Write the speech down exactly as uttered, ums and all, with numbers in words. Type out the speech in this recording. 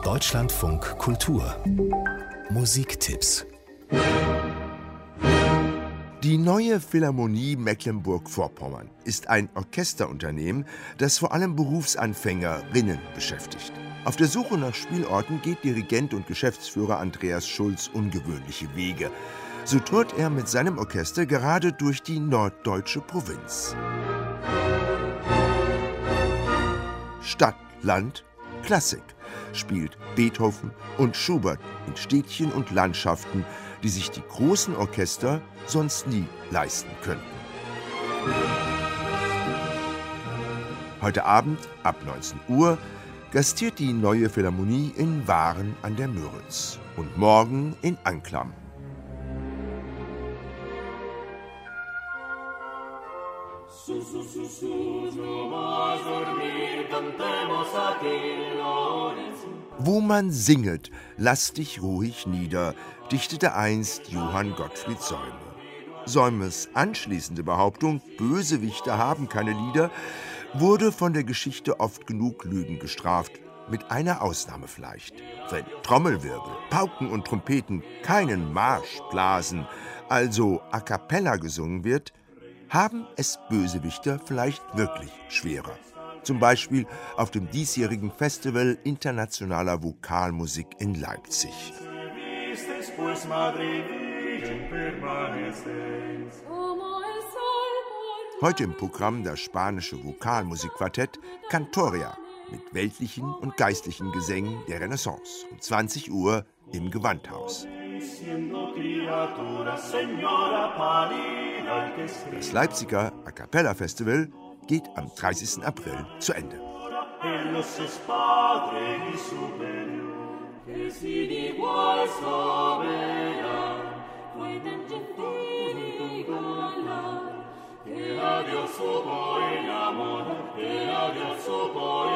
Deutschlandfunk Kultur Musiktipps. Die Neue Philharmonie Mecklenburg-Vorpommern ist ein Orchesterunternehmen, das vor allem Berufsanfängerinnen beschäftigt. Auf der Suche nach Spielorten geht Dirigent und Geschäftsführer Andreas Schulz ungewöhnliche Wege. So tourt er mit seinem Orchester gerade durch die norddeutsche Provinz. Stadt, Land, Klassik spielt Beethoven und Schubert in Städtchen und Landschaften, die sich die großen Orchester sonst nie leisten könnten. Heute Abend ab neunzehn Uhr gastiert die Neue Philharmonie in Waren an der Müritz und morgen in Anklam. Wo man singet, lass dich ruhig nieder, dichtete einst Johann Gottfried Säume. Säumes anschließende Behauptung, Bösewichte haben keine Lieder, wurde von der Geschichte oft genug Lügen gestraft, mit einer Ausnahme vielleicht. Wenn Trommelwirbel, Pauken und Trompeten keinen Marsch blasen, also a cappella gesungen wird, haben es Bösewichter vielleicht wirklich schwerer. Zum Beispiel auf dem diesjährigen Festival internationaler Vokalmusik in Leipzig. Heute im Programm das spanische Vokalmusikquartett Cantoria mit weltlichen und geistlichen Gesängen der Renaissance um zwanzig Uhr im Gewandhaus. Das Leipziger A Cappella Festival geht am dreißigsten April zu Ende. Que a Dios supo el amor, que a Dios supo